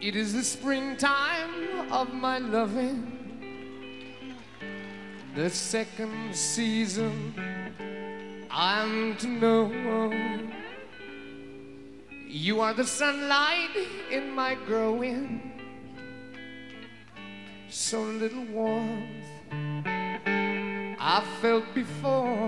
It is the springtime of my loving, the second season I'm to know. You are the sunlight in my growing, so little warmth I felt before.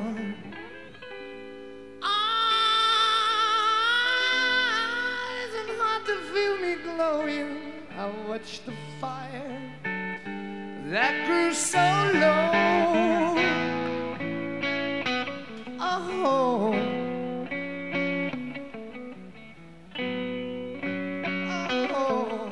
Eyes and heart to feel me glowing. I watched the fire that grew so low. Oh, oh.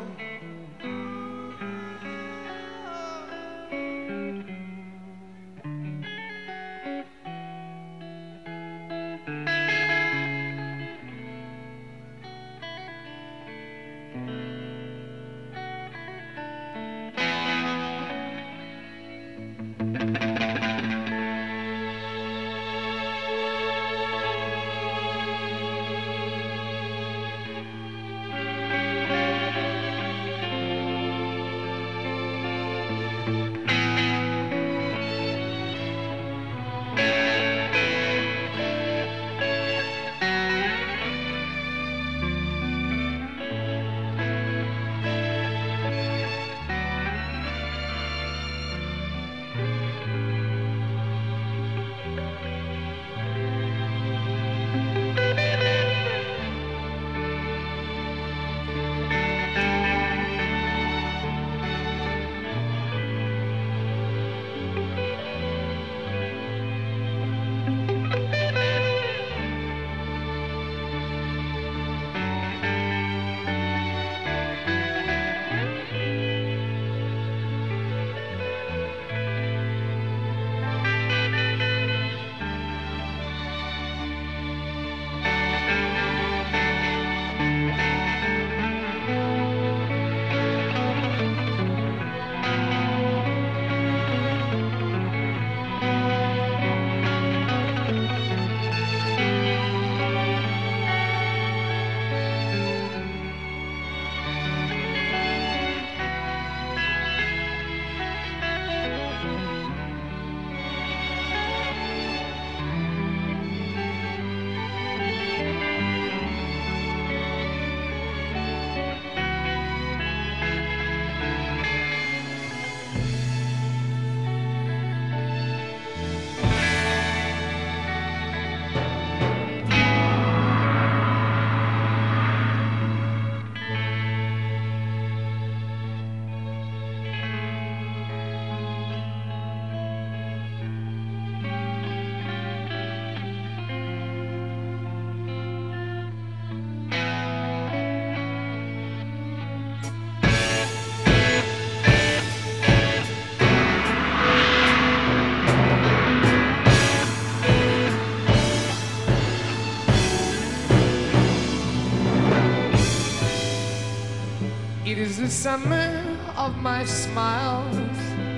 It is the summer of my smiles.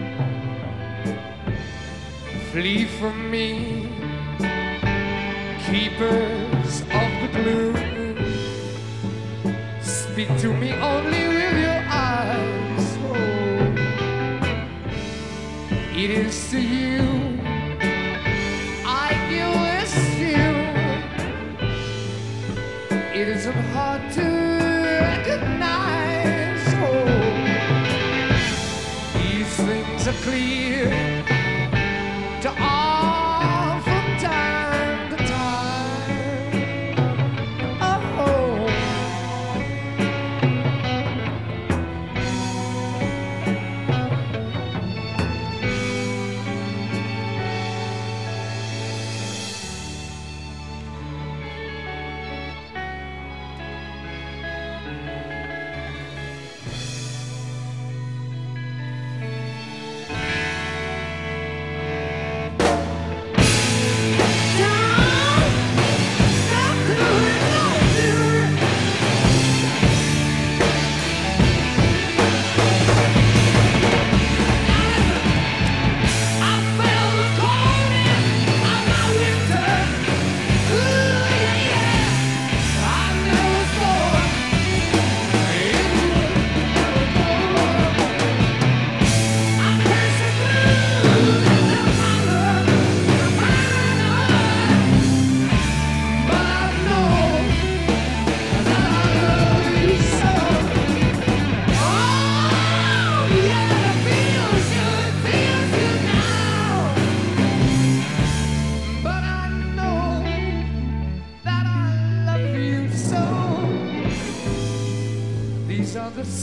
Flee from me, keepers of the gloom. Speak to me only with your eyes. Oh, it is to you I give this tune. It isn't hard to recognize. Things are clear to all from time to time. Oh,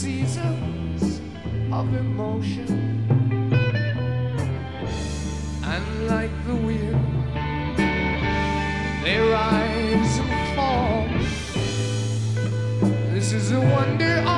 seasons of emotion, and like the wind, they rise and fall. This is a wonder